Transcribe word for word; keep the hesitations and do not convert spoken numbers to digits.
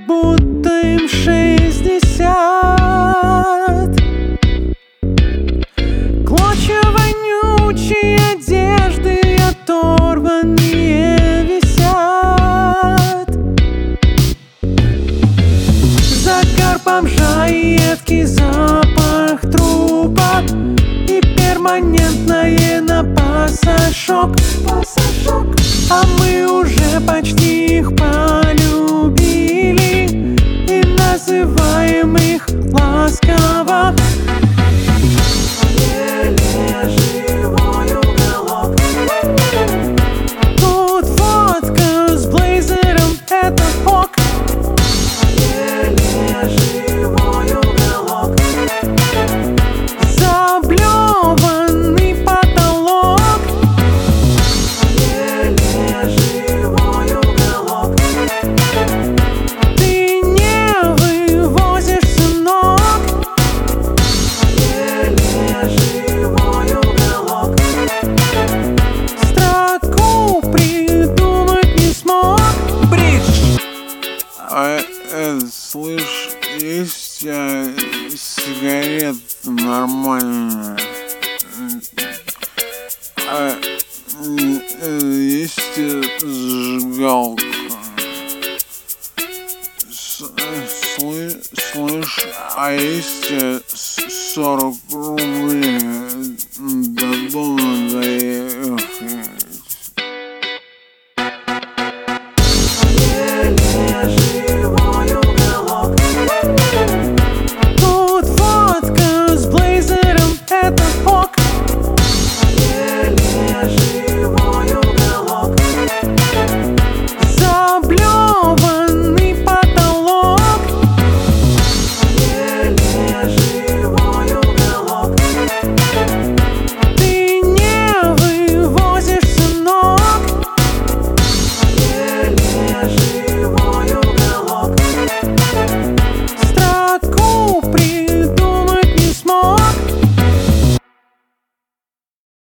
будто им шестьдесят. Клочья вонючей одежды оторванные висят. Загар бомжа и едкий запах трупа, и перманентное на пассажок. А мы уже почти их полюбили и называем их ласково еле живой уголок. Тут водка с блейзером — это ок. Еле живой уголок. Заблеванный потолок. Еле живой уголок. Ты не вывозишь, сынок. Еле живой уголок. Строку придумать не смог. Бридж. А, э, слышь, есть а, сигарет нормальная? А, э, есть э, зажигалка? С- э, сли- слышь, а есть э, с- сорок рублей?